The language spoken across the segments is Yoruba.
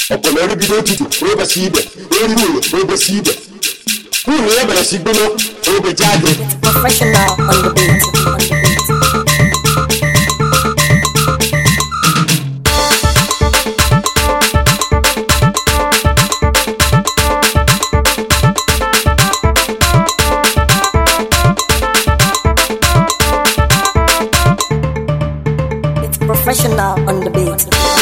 ọ̀pọ̀lọ́ rí bí lójútù ó bẹ̀ sí ibẹ̀ ó rí òyò ó bẹ̀ sí ibẹ̀ kúrò yẹn bẹ̀rẹ̀ sí gbóná ó bẹ̀ jáde. Professional on the beat. Professional on the beat.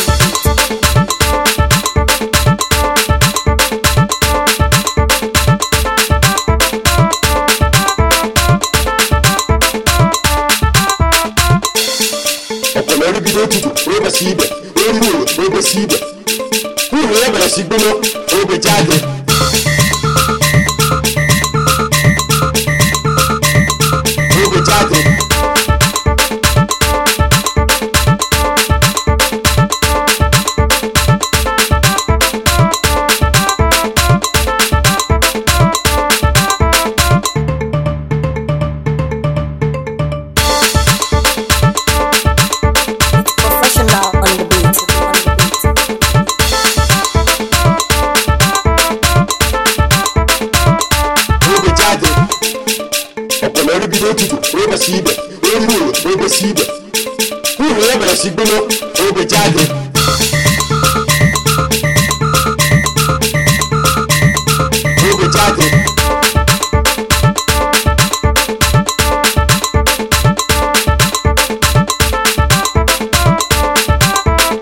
ọ̀pọ̀lọ́ rí bí lójútù ó bẹ̀ sí ibẹ̀ ó rí òyò ó bẹ̀ sí ibẹ̀ kúrò yẹn bẹ̀rẹ̀ sí gbóná ó bẹ̀ jáde. ó bẹ̀ jáde. ọ̀pọ̀lọ́ rí bí lójútù ó bẹ̀ sí ibẹ̀ ó rí òyò ó bẹ̀ sí ibẹ̀ kúrò yẹn bẹ̀rẹ̀ sí gbóná ó bẹ̀ jáde. ó bẹ̀ jáde.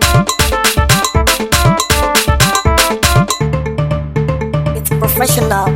It's professional